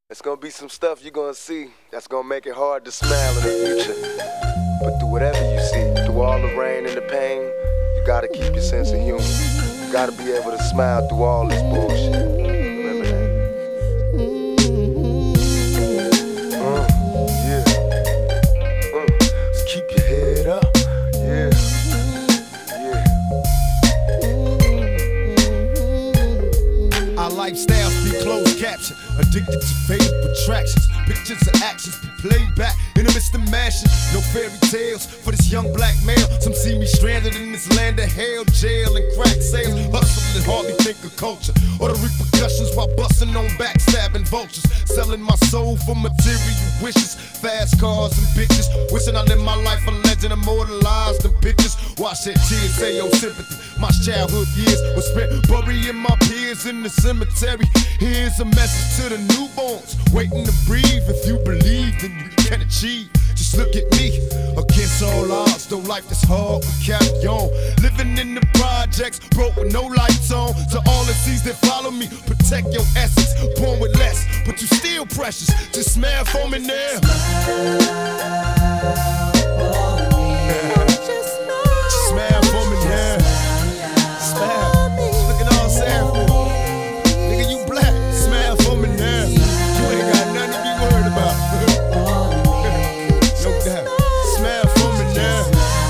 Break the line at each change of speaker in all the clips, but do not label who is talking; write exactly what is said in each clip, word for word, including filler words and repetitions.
It's gonna be some stuff you're gonna see that's gonna make it hard to smile in the future. But through whatever you see, through all the rain and the pain, you gotta keep your sense of humor. You gotta be able to smile through all this bullshit. Remember that. Uh, yeah. Uh, just keep your head up. Yeah. Yeah.
Our lifestyles be closed caption, addicted to faded attractions. Pictures of actions be played back in the midst of mashing. No fairy tales for this young black male. Some see me stranded in this land of hell, jail and crack sales. Hustle and hardly think of culture or the repercussions while busting on backstabbing vultures. Selling my soul for material wishes, fast cars and bitches. Wishing I lived my life a legend, immortalized in pictures. Watch that tears say your sympathy. My childhood years were spent burying my peers in the cemetery. Here's a message to the newborns waiting to breathe. If you believe, then you can achieve. Just look at me, against all odds. Though life is hard, we carry on. Living in the projects, broke with no lights on. To all the seas that follow me, protect your essence. Born with less, but you still precious. Just smile for me now. Smile for me now. Smile. Look at all I'm saying for you. Nigga, you black. Smile for me now. You ain't got nothing to be worried about. No doubt. Smile for me now.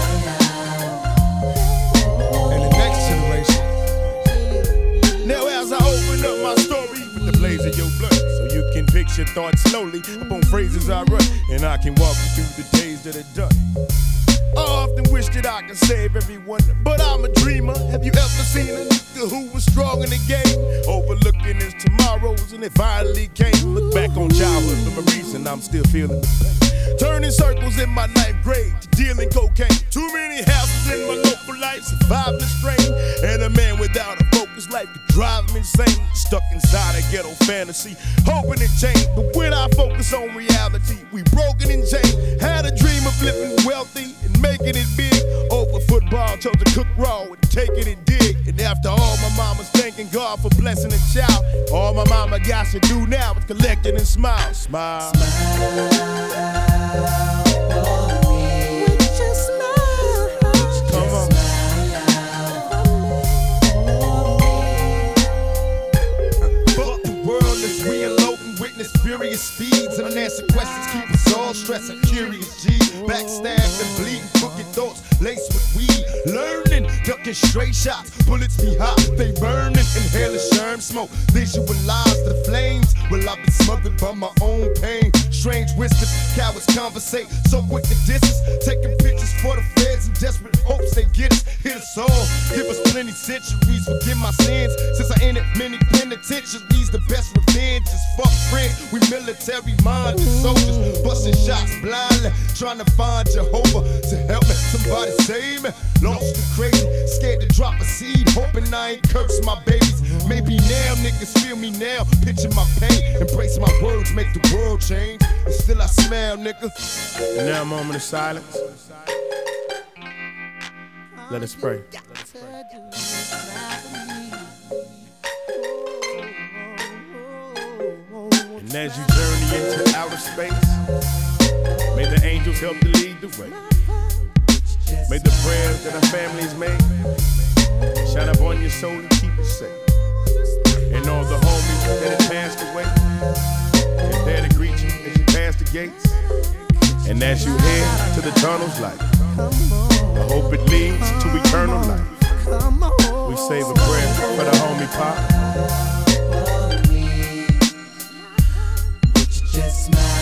And the next generation. Now as I open up my story with the blaze of your blood, so you can picture thoughts slowly upon phrases I run, and I can walk you through the days that are done. I often wish that I could save everyone, but I'm a dreamer. Have you ever seen a nigga who was strong in the game, overlooking his tomorrows, and it finally came? Look back on childhood for a reason, I'm still feeling the pain. Turning circles in my ninth grade to dealing cocaine. Too many houses in my local life, surviving the strain. And a man without a focus life could drive him insane. Stuck inside a ghetto fantasy, hoping it changed. But when I focus on reality, we broken and chained. Had a dream of living wealthy and making it big. Over football, chose to cook raw and take it and dig. And after all, my mama's thanking God for blessing a child. All my mama got to do now is collect it and smile. Smile. Smile. Furious speeds and unanswered questions keep us all stressing. Curious G, backstabbed and bleeding, crooked thoughts laced with weed. Learning, ducking straight shots, bullets be hot, they burning. Inhaling sherm smoke, visualize the flames. Well, I've been smothered by my own pain. Strange whispers, cowards conversate, so quick to distance. Taking pictures for the feds in desperate hopes they get us. Hit us all, give us plenty centuries, forgive my sins. Since I entered many penitentiaries, the best revenge is fuck friends. We military-minded soldiers, busting shots blindly, trying to find Jehovah to help me. Somebody save me. Lost and crazy, scared to drop a seed, hoping I ain't curse my babies. Maybe now niggas feel me now, picture my pain, embrace my words, make the world change. And still I smile, nigga. And now a moment of silence. Let us pray. Let us pray. And as you journey into outer space, may the angels help to lead the way. May the prayers that our families made shine up on your soul and keep it safe. And all the homies that have passed away is there to greet you as you pass the gates. And as you head to the tunnel's light, the hope it leads to eternal life. We save a prayer for the homie Pop.
Just smile.